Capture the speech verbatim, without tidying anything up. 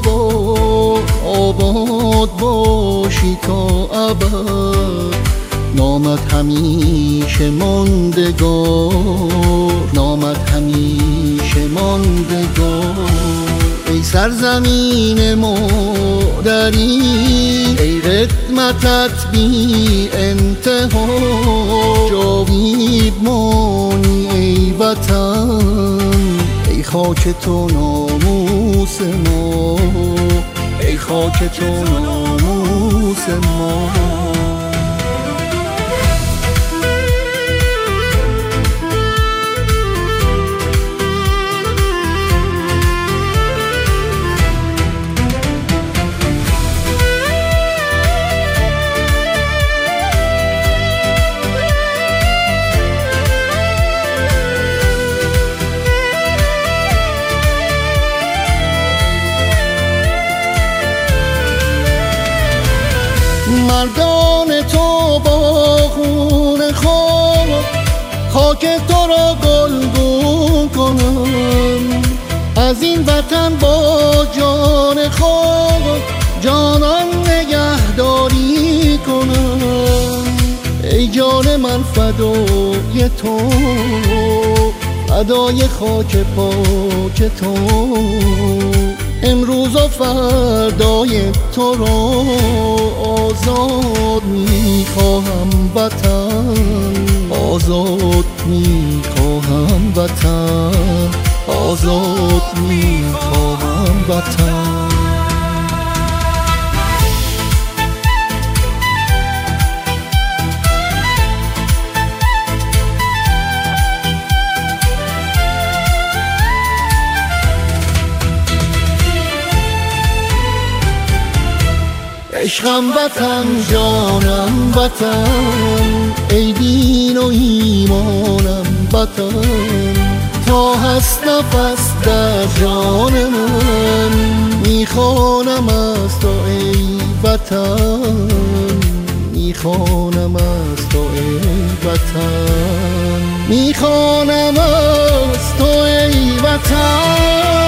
و آباد باشی تا ابد. نامت همیشه ماندگار، نامت همیشه ماندگار. ای سرزمین مادری، ای قدمتت بی انتها، جاوید مانی ای وطن. ای خاک تو ناموس ما، ای خاک تو ناموس ما. مردان تو با خون خود خاک تو را گلگون کنم. از این وطن با جان خود جانان نگهداری کنم. ای جان من فدای تو، فدای خاک پاک تو. امروز و فردای تو را آزاد می‌خواهم وطن، آزاد می‌خواهم وطن، آزاد می‌خواهم وطن. عشقم وطن، جانم وطن، ای دین و ایمانم وطن. تا هست نفس در جان من، میخوانم از تو ای وطن، میخوانم از تو ای وطن، میخوانم از تو ای وطن.